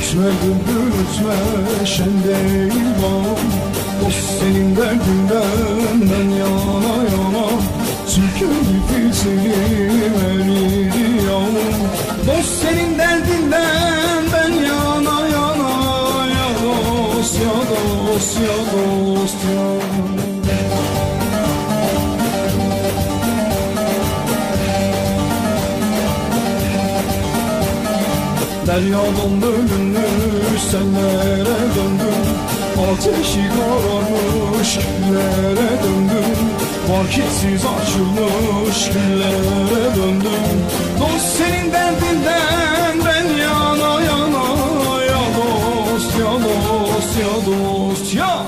Ötme bülbül ötme, şen değil bağım. Dost senin derdinden ben yana yana, Türk'ün nefesini veridi yavrum. Dost senin derdinden ben yana yana, ya dost ya dost ya dost ya. Deryadan bölünmüş sellere döndüm, ateşi kararmış küllere döndüm, vakitsiz açılmış güllere döndüm. Dost senin derdinden ben yana yana, ya dost ya dost ya dost ya.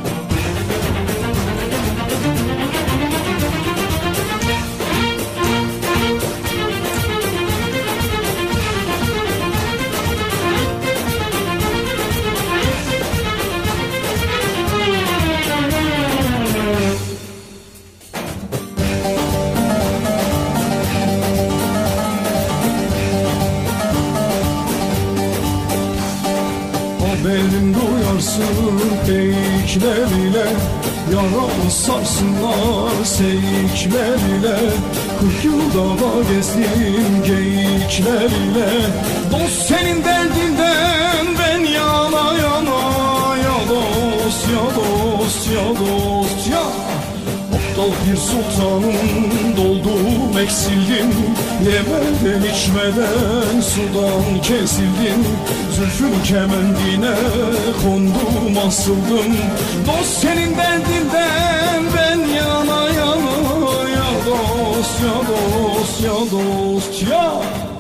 Benim duyarsın peykler ile, yaramı sarsınlar seyikler ile. 40 yılda da gezdim geyikler ile. Dost senin derdinden ben yana yana, ya dost ya dost ya dost ya. Aptal bir sultanım, doldum eksildim, yemeden içmeden sudan kesildim. Zülfün kemendine kondum asıldım. Dost senin derdinden ben yana yana, ya dost ya dost ya dost ya.